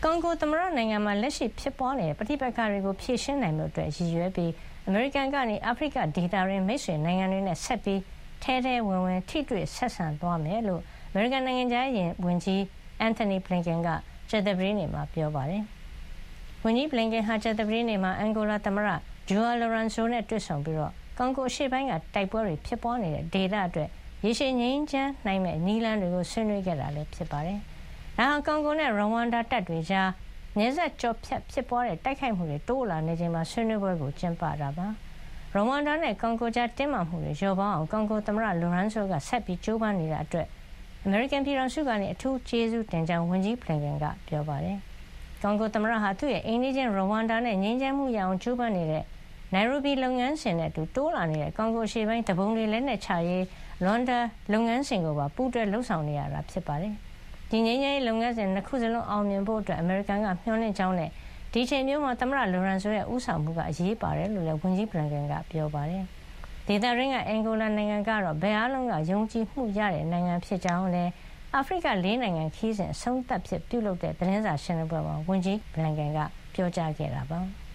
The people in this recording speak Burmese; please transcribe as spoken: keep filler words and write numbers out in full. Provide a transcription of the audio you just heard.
ကွန်ဂိုသမ္မတနိုင်ငံမှာလက်ရှိဖြစ်ပွားနေတဲ့ပဋိပက္ခတွေကိုဖြေရှင်းနိုင်မှုအတွက်ရည်ရွယ်ပြီးအမေရိကန်ကနေအာဖရိကဒေသတွင်းမိတ်ဆွေနိုင်ငံတွေနဲ့ဆက်ပြီးထဲထဲဝင်ဝင်ထိတွေ့ဆက်ဆံသွားမယ်လို့အမေရိကန်နိုင်ငံခြားရေးဝန်ကြီးအန်ထိုနီဘလင်ကန်ကကြာသပတေးနေ့မှာပြောပါတယ်။ဝန်ကြီးဘလင်ကန်ဟာကြာသပတေးနေ့မှာအန်ဂိုလာသမ္မတဂျိုအာလိုရန်ဆိုနဲ့တွေ့ဆုံပြီးတော့ကွန်ဂိုအရှေ့ပိုင်းကတိုက်ပွဲတွေဖြစ်ပွားနေတဲ့ဒေသအတွက်ရေရှည်ငြိမ်းချမ်းနိုင်မဲ့နည်းလမ်းတွေကိုဆွေးနွေးခဲ့တာလည်းဖြစ်ပါတယ်။ဒါဟာကွန်ဂိုနဲ့ရဝမ်ဒါတပ်တွေကြားနယ်စပ်ကျော်ဖြတ်ဖြစ်ပွားတဲ့တိုက်ခိုက်မှုတွေတိုးလာနေချိန်မှာဆွေးနွေးပွဲကိုကျင်းပတာပါ။ရဝမ်ဒါနဲ့ကွန်ဂိုကြားတင်းမာမှုတွေလျော့ပါအောင်ကွန်ဂိုသမ္မတလိုရန်ဆိုကဆက်ပြီးကြိုးပမ်းနေတာအတွက်အမေရိကန်ပြည်ထောင်စုကနေအထူးကျေးဇူးတင်ကြောင်းဝန်ကြီးဘလင်ကန်ကပြောပါတယ်။ကွန်ဂိုသမ္မတဟာသူ့ရဲ့အိမ်နီးချင်းရဝမ်ဒါနဲ့ငြိမ်းချမ်းမှုရအောင်ကြိုးပမ်းနေတဲ့နိုင်ရိုဘီလုပ်ငန်းစဉ်နဲ့အတူတိုးလာနေတဲ့ကွန်ဂိုရှေ့ပိုင်းတပုံတွေလက်နဲ့ချရေးလွန်ဒါလုပ်ငန်းစဉ်ကိုပါပူးတွဲလှုပ်ဆောင်နေရတာဖြစ်ပါတယ်။ဒီငြိမ်းချမ်းရေးလုပ်ငန်းစဉ်နှစ်ခုစလုံးအောင်မြင်ဖို့အတွက်အမေရိကန်ကမျှော်လင့်ကြောင်းနဲ့ဒီချိန်မျိုးမှာသမ္မတလိုရန်ဆိုရဲ့ဦးဆောင်မှုကအရေးပါတယ်လို့လည်းဝန်ကြီးဘလင်ကန်ကပြောပါတယ်။ဒေသရင်းကအန်ဂိုလာနိုင်ငံကတော့ဘယ်အားလုံးကယုံကြည်မှုရတဲ့နိုင်ငံဖြစ်ကြောင်းနဲ့အာဖရိကလေးနိုင်ငံခီးစဉ်အဆုံးသတ်ဖြစ်ပြုလုပ်တဲ့သတင်းစာရှင်းလင်းပွဲမှာဝန်ကြီးဘလင်ကန်ကပြောကြားခဲ့တာပါ။